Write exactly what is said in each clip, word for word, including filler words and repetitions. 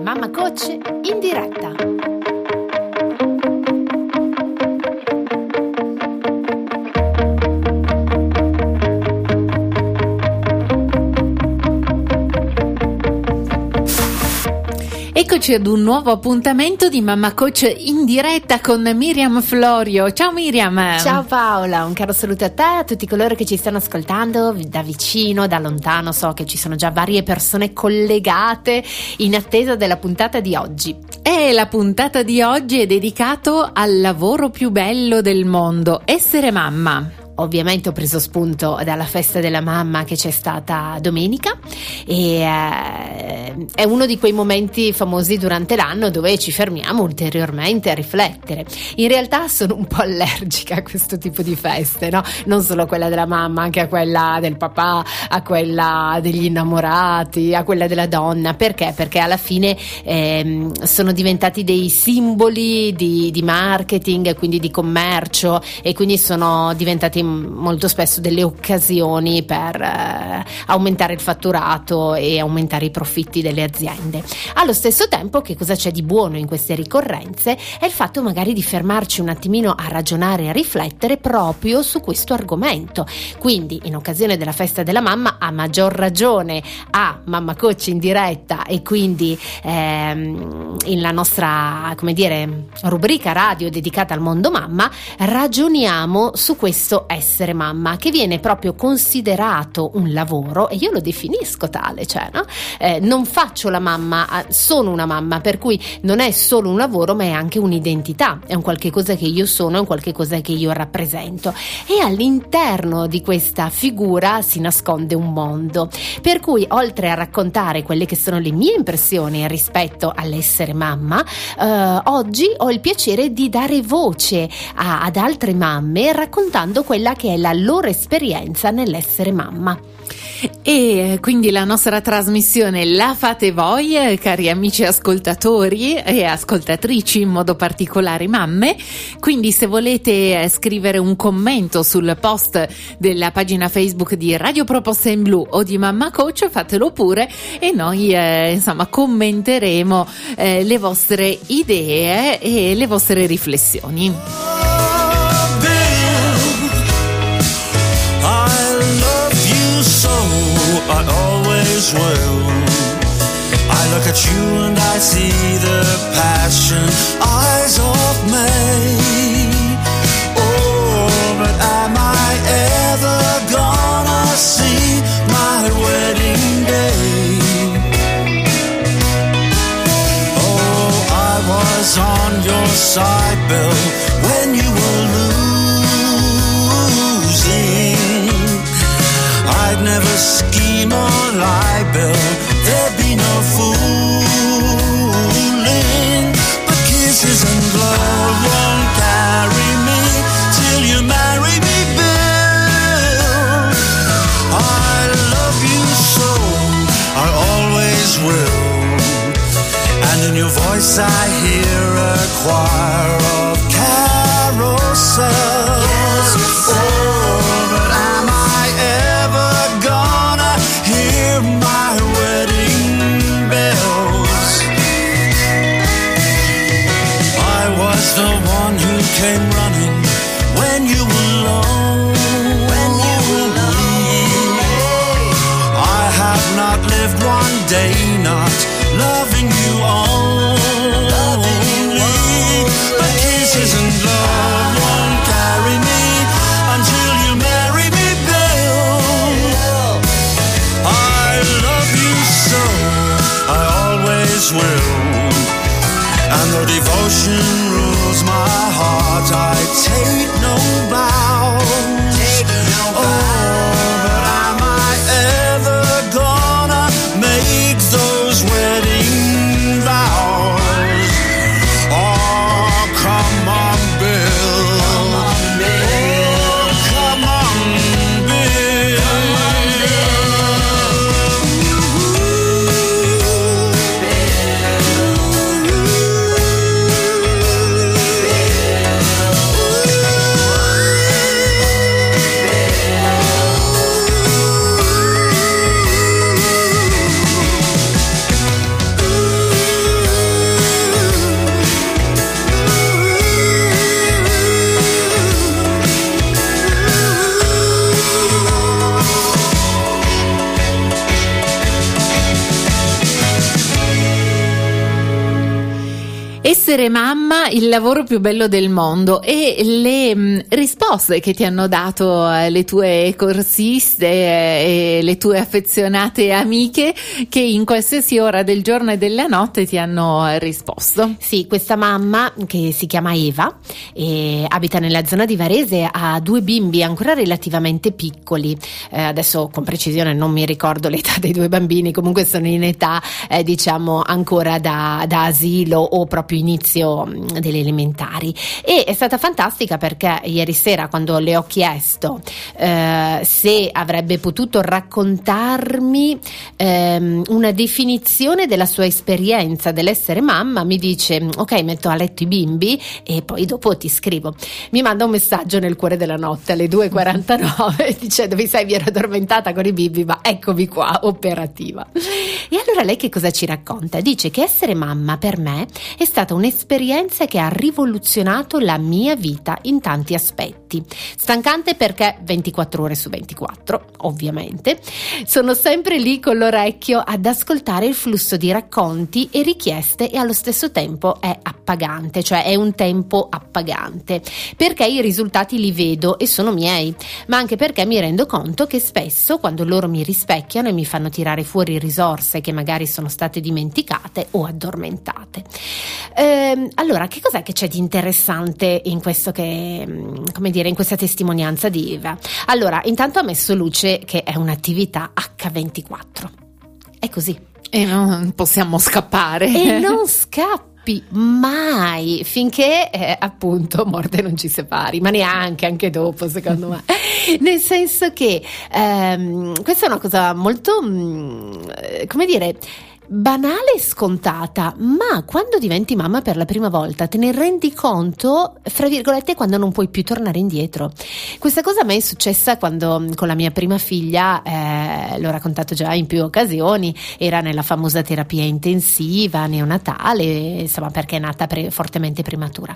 Mamma Coach in diretta. Eccoci ad un nuovo appuntamento di Mamma Coach in diretta con Miriam Florio. Ciao Miriam. Ciao Paola, un caro saluto a te, a tutti coloro che ci stanno ascoltando da vicino, da lontano. So che ci sono già varie persone collegate in attesa della puntata di oggi. E la puntata di oggi è dedicato al lavoro più bello del mondo, essere mamma. Ovviamente ho preso spunto dalla festa della mamma che c'è stata domenica e eh, è uno di quei momenti famosi durante l'anno dove ci fermiamo ulteriormente a riflettere. In realtà sono un po' allergica a questo tipo di feste, no? Non solo a quella della mamma, anche a quella del papà, a quella degli innamorati, a quella della donna. Perché? Perché alla fine eh, sono diventati dei simboli di, di marketing, quindi di commercio, e quindi sono diventati molto spesso delle occasioni per eh, aumentare il fatturato e aumentare i profitti delle aziende. Allo stesso tempo, che cosa c'è di buono in queste ricorrenze? È il fatto magari di fermarci un attimino a ragionare e a riflettere proprio su questo argomento. Quindi in occasione della festa della mamma, a maggior ragione a Mamma Coach in diretta, e quindi ehm, in la nostra, come dire, rubrica radio dedicata al mondo mamma, ragioniamo su questo essere mamma, che viene proprio considerato un lavoro, e io lo definisco tale, cioè no? eh, non faccio la mamma, sono una mamma, per cui non è solo un lavoro ma è anche un'identità, è un qualche cosa che io sono, è un qualche cosa che io rappresento, e all'interno di questa figura si nasconde un mondo, per cui oltre a raccontare quelle che sono le mie impressioni rispetto all'essere mamma, eh, oggi ho il piacere di dare voce a, ad altre mamme raccontando quella che è la loro esperienza nell'essere mamma. E quindi la nostra trasmissione la fate voi, cari amici ascoltatori e ascoltatrici, in modo particolare mamme. Quindi se volete scrivere un commento sul post della pagina Facebook di Radio Proposta in Blu o di Mamma Coach, fatelo pure, e noi eh, insomma commenteremo eh, le vostre idee e le vostre riflessioni. I always will. I look at you and I see the passion eyes of May. Oh, but am I ever gonna see my wedding day? Oh, I was on your side, Bill, when you were losing. I'd never scheme or lie, Bill, there'd be no fooling. But kisses and love won't carry me till you marry me, Bill. I love you so, I always will. And in your voice I hear a choir of carousels. Oh, but am I ever gonna hear my wedding bells? I was the one who came running when you were alone. When you were alone. I have not lived one day not loving you only. But kisses and love won't carry me until you marry me, Bill. I love you so, I always will. And though devotion rules my heart, I take no bows. Take no bows. Oh, but am I ever gonna make those wedding vows? Oh, come on, Bill. Come on, Bill. Come on, Bill. Come on, Bill. Essere mamma, il lavoro più bello del mondo, e le mh, risposte che ti hanno dato eh, le tue corsiste eh, e le tue affezionate amiche che in qualsiasi ora del giorno e della notte ti hanno eh, risposto. Sì, questa mamma che si chiama Eva e abita nella zona di Varese, ha due bimbi ancora relativamente piccoli, eh, adesso con precisione non mi ricordo l'età dei due bambini, comunque sono in età eh, diciamo ancora da, da asilo o proprio inizio delle elementari, e è stata fantastica perché ieri sera, quando le ho chiesto eh, se avrebbe potuto raccontarmi ehm, una definizione della sua esperienza dell'essere mamma, mi dice: ok, metto a letto i bimbi e poi dopo ti scrivo. Mi manda un messaggio nel cuore della notte alle due e quarantanove dicendo: vi sei, mi ero addormentata con i bimbi, ma eccomi qua, operativa. E allora lei che cosa ci racconta? Dice che essere mamma per me è stata un'esperienza che ha rivoluzionato la mia vita in tanti aspetti. Stancante perché ventiquattro ore su ventiquattro, ovviamente. Sono sempre lì con l'orecchio ad ascoltare il flusso di racconti e richieste, e allo stesso tempo è appagante, cioè è un tempo appagante, perché i risultati li vedo e sono miei, ma anche perché mi rendo conto che spesso, quando loro mi rispecchiano e mi fanno tirare fuori risorse che magari sono state dimenticate o addormentate. Ehm, allora, che cos'è che c'è di interessante in questo che, come dire, in questa testimonianza di Eva? Allora, intanto ha messo luce che è un'attività acca ventiquattro. È così. E non possiamo scappare. E non scappi mai finché eh, appunto morte non ci separi, ma neanche anche dopo, secondo me. Nel senso che ehm, questa è una cosa molto mh, come dire, banale e scontata, ma quando diventi mamma per la prima volta te ne rendi conto, fra virgolette, quando non puoi più tornare indietro. Questa cosa a me è successa quando con la mia prima figlia, eh, l'ho raccontato già in più occasioni, era nella famosa terapia intensiva neonatale, insomma, perché è nata pre- fortemente prematura.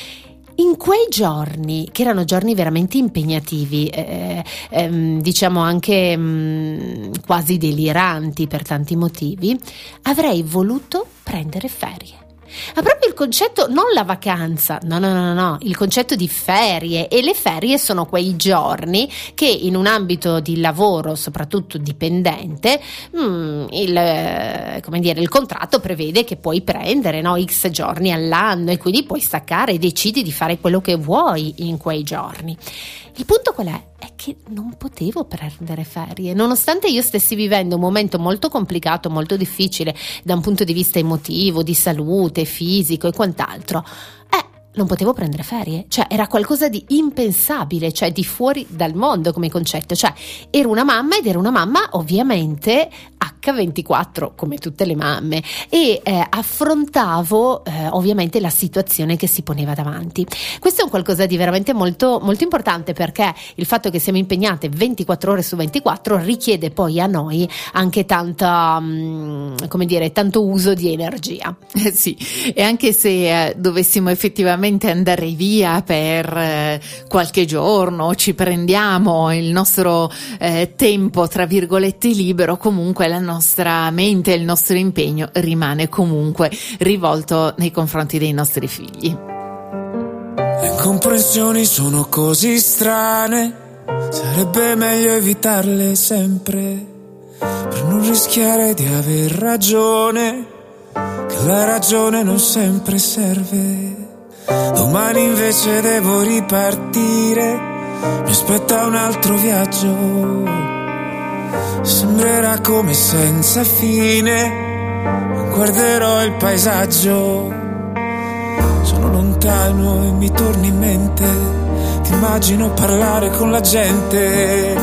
In quei giorni, che erano giorni veramente impegnativi, eh, ehm, diciamo anche mh, quasi deliranti per tanti motivi, avrei voluto prendere ferie. Ma proprio il concetto, non la vacanza, no no no no, il concetto di ferie. E le ferie sono quei giorni che in un ambito di lavoro, soprattutto dipendente, mh, il, come dire, il contratto prevede che puoi prendere, no, x giorni all'anno, e quindi puoi staccare e decidi di fare quello che vuoi in quei giorni. Il punto qual è? È che non potevo prendere ferie, nonostante io stessi vivendo un momento molto complicato, molto difficile da un punto di vista emotivo, di salute, fisico e quant'altro. Eh, non potevo prendere ferie, cioè era qualcosa di impensabile, cioè di fuori dal mondo come concetto. Cioè ero una mamma, ed ero una mamma ovviamente acca ventiquattro come tutte le mamme, e eh, affrontavo eh, ovviamente la situazione che si poneva davanti. Questo è un qualcosa di veramente molto molto importante, perché il fatto che siamo impegnate ventiquattro ore su ventiquattro richiede poi a noi anche tanta mh, come dire, tanto uso di energia. Eh sì, e anche se eh, dovessimo effettivamente andare via per eh, qualche giorno, ci prendiamo il nostro eh, tempo tra virgolette libero, comunque la nostra mente e il nostro impegno rimane comunque rivolto nei confronti dei nostri figli. Le incomprensioni sono così strane, sarebbe meglio evitarle sempre, per non rischiare di aver ragione, che la ragione non sempre serve. Domani invece devo ripartire, mi aspetta un altro viaggio. Sembrerà come senza fine, guarderò il paesaggio. Sono lontano e mi torni in mente, ti immagino parlare con la gente.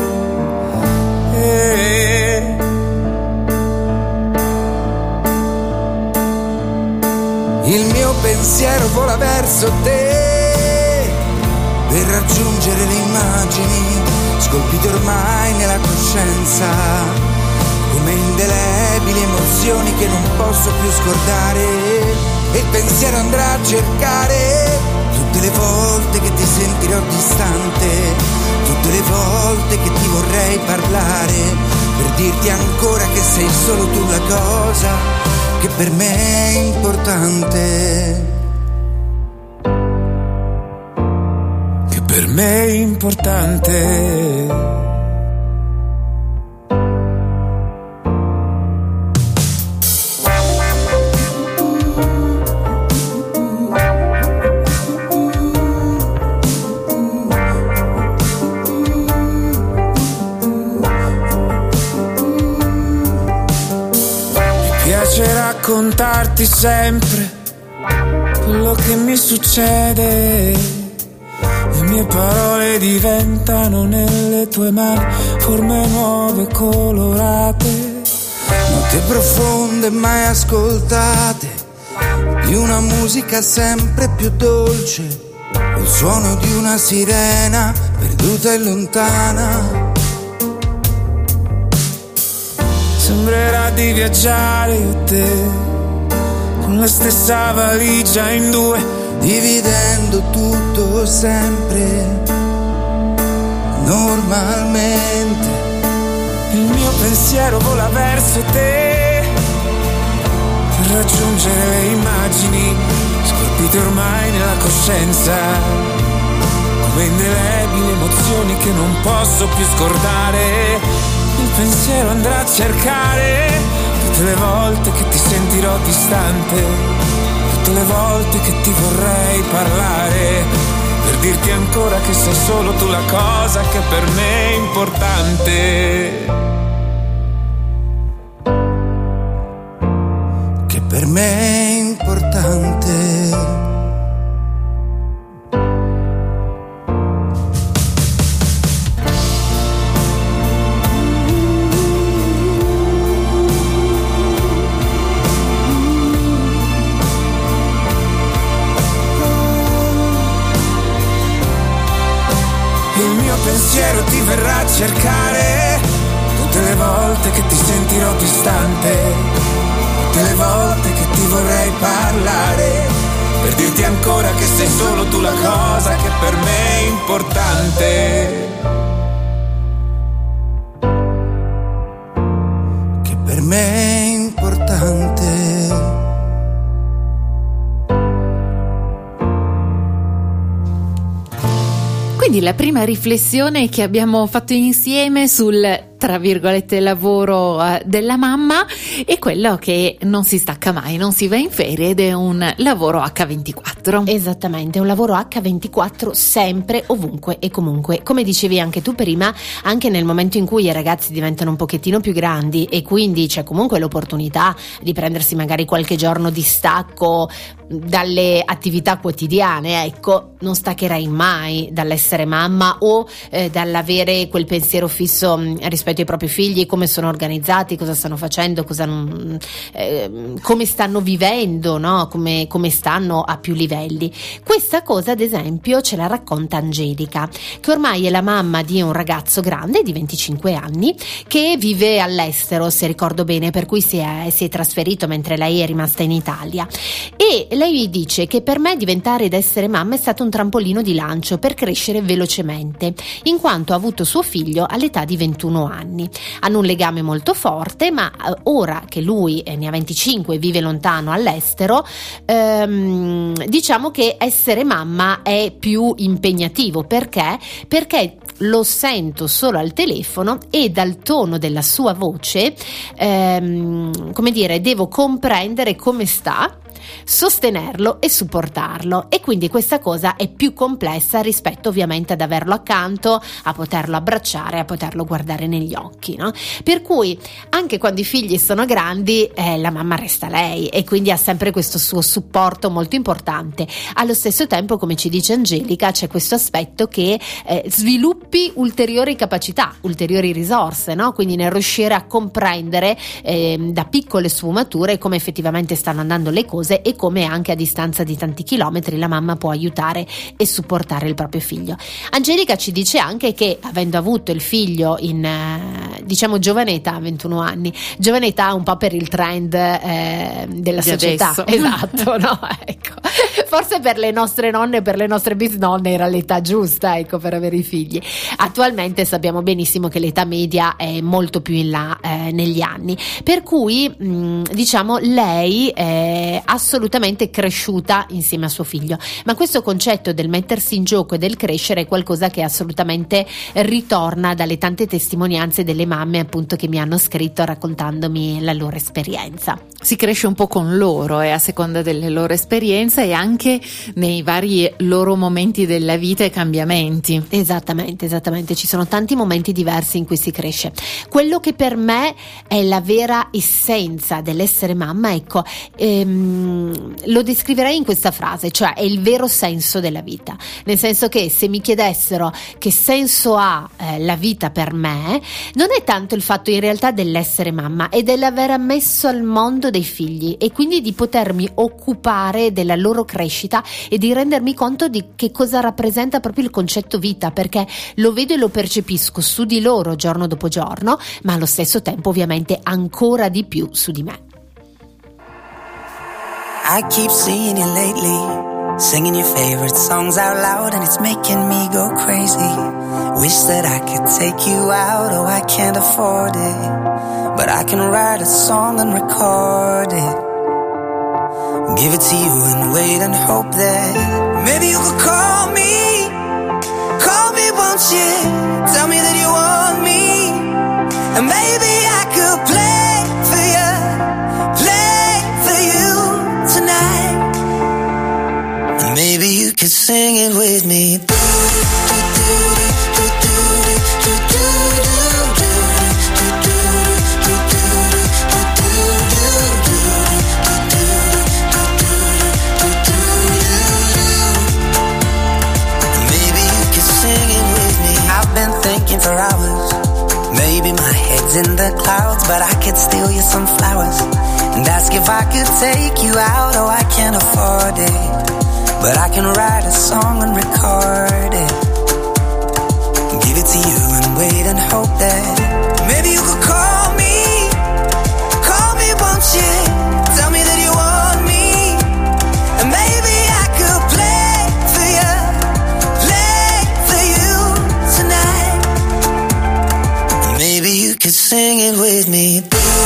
E... il mio pensiero vola verso te, per raggiungere le immagini scolpite ormai nella coscienza, come indelebili emozioni che non posso più scordare. E il pensiero andrà a cercare tutte le volte che ti sentirò distante, tutte le volte che ti vorrei parlare, per dirti ancora che sei solo tu la cosa che per me è importante, che per me è importante. Raccontarti sempre quello che mi succede, le mie parole diventano nelle tue mani forme nuove colorate, note profonde mai ascoltate, di una musica sempre più dolce, il suono di una sirena perduta e lontana. Sembrerà di viaggiare io e te, con la stessa valigia in due, dividendo tutto sempre, normalmente. Il mio pensiero vola verso te, per raggiungere le immagini, scolpite ormai nella coscienza, come indelebili emozioni che non posso più scordare. Il pensiero andrà a cercare tutte le volte che ti sentirò distante, tutte le volte che ti vorrei parlare, per dirti ancora che sei solo tu la cosa che per me è importante, che per me è importante. pensiero ti verrà a cercare tutte le volte che ti sentirò distante, tutte le volte che ti vorrei parlare, per dirti ancora che sei solo tu la cosa che per me è importante, che per me è importante. Quindi la prima riflessione che abbiamo fatto insieme sul, tra virgolette, lavoro uh, della mamma è quello che non si stacca mai, non si va in ferie ed è un lavoro acca ventiquattro. Esattamente, un lavoro acca ventiquattro sempre, ovunque e comunque. Come dicevi anche tu prima, anche nel momento in cui i ragazzi diventano un pochettino più grandi e quindi c'è comunque l'opportunità di prendersi magari qualche giorno di stacco dalle attività quotidiane, ecco, non staccherai mai dall'essere mamma o eh, dall'avere quel pensiero fisso mh, rispetto ai propri figli, come sono organizzati, cosa stanno facendo, cosa non, eh, come stanno vivendo, no? come, come stanno a più livelli. Questa cosa ad esempio ce la racconta Angelica, che ormai è la mamma di un ragazzo grande di venticinque anni che vive all'estero, se ricordo bene, per cui si è, si è trasferito mentre lei è rimasta in Italia, e lei dice che per me diventare ed essere mamma è stato un trampolino di lancio per crescere velocemente, in quanto ha avuto suo figlio all'età di ventuno anni. Hanno un legame molto forte, ma ora che lui eh, ne ha venticinque e vive lontano all'estero, ehm, diciamo che essere mamma è più impegnativo. Perché? Perché lo sento solo al telefono e dal tono della sua voce, ehm, come dire, devo comprendere come sta, sostenerlo e supportarlo, e quindi questa cosa è più complessa rispetto ovviamente ad averlo accanto, a poterlo abbracciare, a poterlo guardare negli occhi, no? Per cui anche quando i figli sono grandi eh, la mamma resta lei e quindi ha sempre questo suo supporto molto importante. Allo stesso tempo, come ci dice Angelica, c'è questo aspetto che eh, sviluppi ulteriori capacità, ulteriori risorse, no? Quindi nel riuscire a comprendere eh, da piccole sfumature come effettivamente stanno andando le cose e come anche a distanza di tanti chilometri la mamma può aiutare e supportare il proprio figlio. Angelica ci dice anche che, avendo avuto il figlio in eh, diciamo giovane età, ventuno anni, giovane età un po' per il trend eh, della di società, adesso. esatto, no? Ecco. Forse per le nostre nonne e per le nostre bisnonne era l'età giusta, ecco, per avere i figli. Attualmente sappiamo benissimo che l'età media è molto più in là eh, negli anni, per cui mh, diciamo lei è assolutamente cresciuta insieme a suo figlio, ma questo concetto del mettersi in gioco e del crescere è qualcosa che assolutamente ritorna dalle tante testimonianze delle mamme, appunto, che mi hanno scritto raccontandomi la loro esperienza. Si cresce un po' con loro e a seconda delle loro esperienze e anche nei vari loro momenti della vita e cambiamenti. Esattamente, esattamente, ci sono tanti momenti diversi in cui si cresce. Quello che per me è la vera essenza dell'essere mamma, ecco, ehm, lo descriverei in questa frase, cioè è il vero senso della vita, nel senso che se mi chiedessero che senso ha eh, la vita per me, non è tanto il fatto in realtà dell'essere mamma, è dell'aver ammesso al mondo dei figli e quindi di potermi occupare della loro crescita e di rendermi conto di che cosa rappresenta proprio il concetto vita, perché lo vedo e lo percepisco su di loro giorno dopo giorno, ma allo stesso tempo ovviamente ancora di più su di me. I keep seeing you lately, singing your favorite songs out loud, and it's making me go crazy. Wish that I could take you out, oh I can't afford it, but I can write a song and record it, give it to you and wait and hope that maybe you could call me, call me won't you, tell me that you want me, and maybe I could play for you, play for you tonight, and maybe you could sing it with me. Thinking for hours, maybe my head's in the clouds, but I could steal you some flowers and ask if I could take you out. Oh, I can't afford it, but I can write a song and record it, give it to you and wait and hope that maybe you could call me, call me won't you, tell me that you want me, and maybe I could play for you, play for you tonight. Maybe you could sing it with me.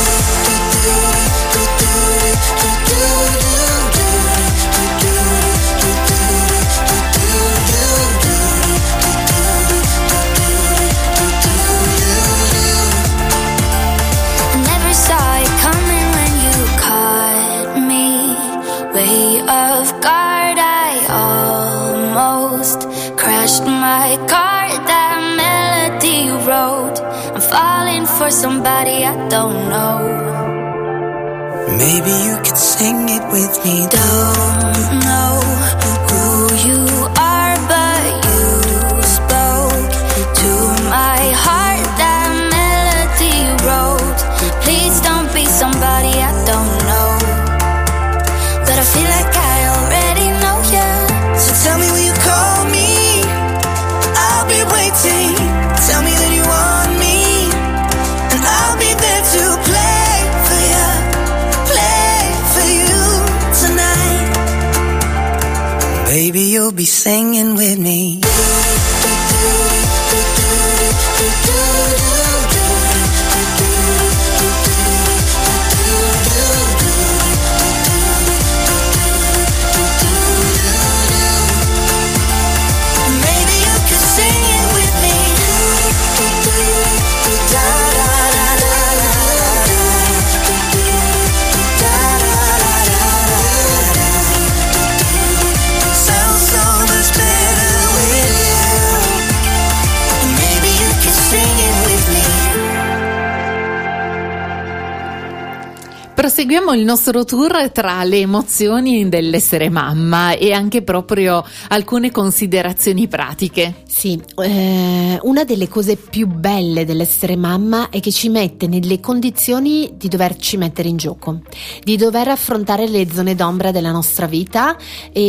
Never saw it coming when you caught me way off guard. I almost crashed my car. That melody you wrote, I'm falling for somebody I don't know. Maybe you could sing it with me. Don't know who you are, but you spoke to my heart. That melody you wrote, please don't be somebody I don't know, but I feel like I already know you. So tell me, will you call me? I'll be waiting. Tell me that you want me, and I'll be there to play for you, play for you tonight. Baby, you'll be singing with me. Proseguiamo il nostro tour tra le emozioni dell'essere mamma e anche proprio alcune considerazioni pratiche. Sì, eh, una delle cose più belle dell'essere mamma è che ci mette nelle condizioni di doverci mettere in gioco, di dover affrontare le zone d'ombra della nostra vita e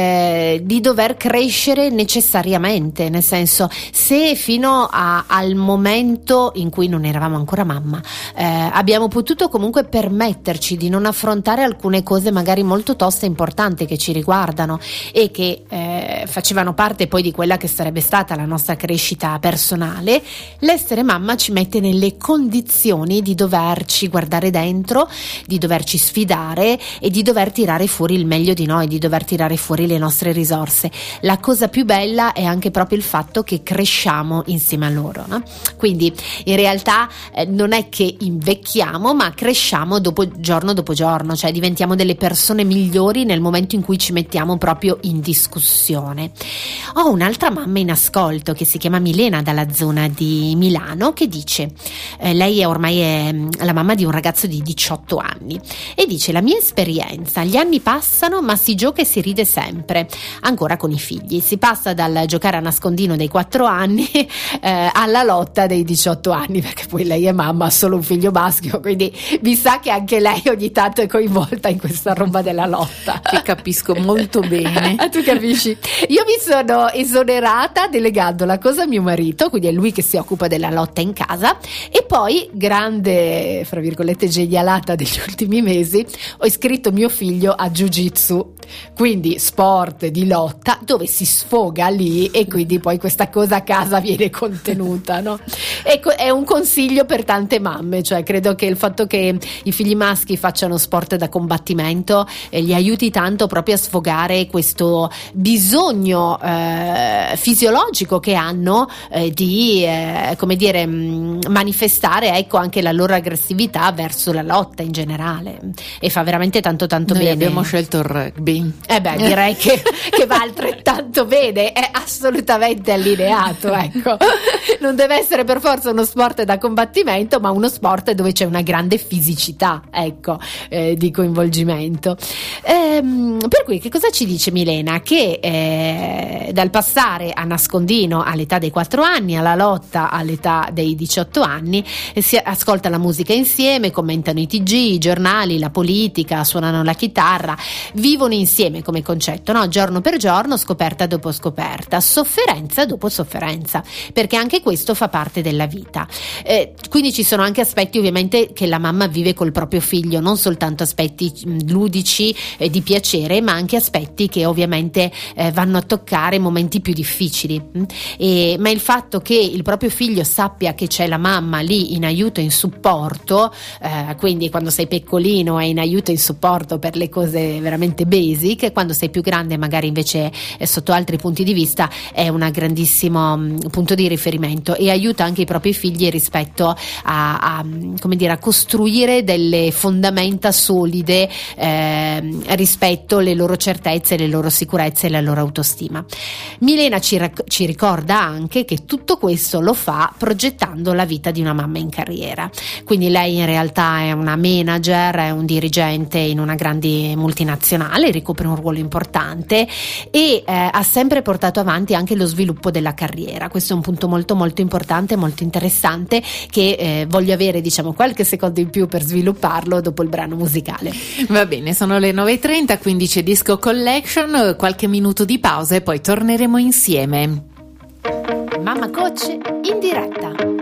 eh, di dover crescere necessariamente, nel senso, se fino a, al momento in cui non eravamo ancora mamma eh, abbiamo potuto comunque permetterci di non affrontare alcune cose magari molto toste e importanti che ci riguardano e che eh, facevano parte poi di quella che sarebbe stata la nostra crescita personale, l'essere mamma ci mette nelle condizioni di doverci guardare dentro, di doverci sfidare e di dover tirare fuori il meglio di noi, di dover tirare fuori le nostre risorse. La cosa più bella è anche proprio il fatto che cresciamo insieme a loro, no? Quindi in realtà eh, non è che invecchiamo, ma cresciamo dopo, giorno dopo giorno, cioè diventiamo delle persone migliori nel momento in cui ci mettiamo proprio in discussione. Ho un'altra mamma in ascolto che si chiama Milena, dalla zona di Milano, che dice eh, lei è ormai è la mamma di un ragazzo di diciotto anni e dice: la mia esperienza, gli anni passano ma si gioca e si ride sempre, ancora con i figli, si passa dal giocare a nascondino dei quattro anni eh, alla lotta dei diciotto anni, perché poi lei è mamma, ha solo un figlio maschio, quindi mi sa che anche lei ogni tanto è coinvolta in questa roba della lotta. Ti capisco molto bene. Tu capisci? Io mi sono esonerata delegando la cosa a mio marito, quindi è lui che si occupa della lotta in casa, e poi, grande fra virgolette genialata degli ultimi mesi, ho iscritto mio figlio a Jiu-Jitsu, quindi sport di lotta dove si sfoga lì e quindi poi questa cosa a casa viene contenuta, no? Ecco, è un consiglio per tante mamme, cioè credo che il fatto che i figli maschi facciano sport da combattimento eh, gli aiuti tanto proprio a sfogare questo bisogno eh, fisiologico che hanno eh, di eh, come dire mh, manifestare, ecco, anche la loro aggressività verso la lotta in generale, e fa veramente tanto tanto Noi bene. abbiamo scelto il rugby. Eh beh, direi che, che va altrettanto bene, è assolutamente allineato, ecco. Non deve essere per forza uno sport da combattimento, ma uno sport dove c'è una grande fisicità, ecco, eh, di coinvolgimento. Ehm, per cui che cosa ci dice Milena? Che eh, dal passare a nascondino all'età dei quattro anni, alla lotta all'età dei diciotto anni, eh, si ascolta la musica insieme, commentano i T G, i giornali, la politica, suonano la chitarra, vivono insieme come concetto, no? Giorno per giorno, scoperta dopo scoperta, sofferenza dopo sofferenza, perché anche questo fa parte della vita. Eh, quindi ci sono anche aspetti ovviamente che la mamma vive col proprio figlio, non soltanto aspetti mh, ludici eh, di piacere, ma anche aspetti che ovviamente eh, vanno a toccare momenti più difficili. Mh? E, ma il fatto che il proprio figlio sappia che c'è la mamma lì in aiuto e in supporto, eh, quindi quando sei piccolino è in aiuto e in supporto per le cose veramente basic, quando sei più grande magari invece eh, sotto altri punti di vista è un grandissimo mh, punto di riferimento, e aiuta anche i propri figli rispetto a, a come dire a costruire delle fondamenta solide eh, rispetto alle loro certezze, le loro sicurezze e la loro autostima. Milena ci, rac- ci ricorda anche che tutto questo lo fa progettando la vita di una mamma in carriera, quindi lei in realtà è una manager, è un dirigente in una grande multinazionale, ricopre un ruolo importante e eh, ha sempre portato avanti anche lo sviluppo della carriera. Questo è un punto molto molto importante, molto interessante, che eh, voglio avere diciamo qualche secondo in più per svilupparlo dopo il brano musicale. Va bene, sono le nove e trenta, quindi c'è Disco Collection, qualche minuto di pausa e poi torneremo insieme. Mamma Coach in diretta.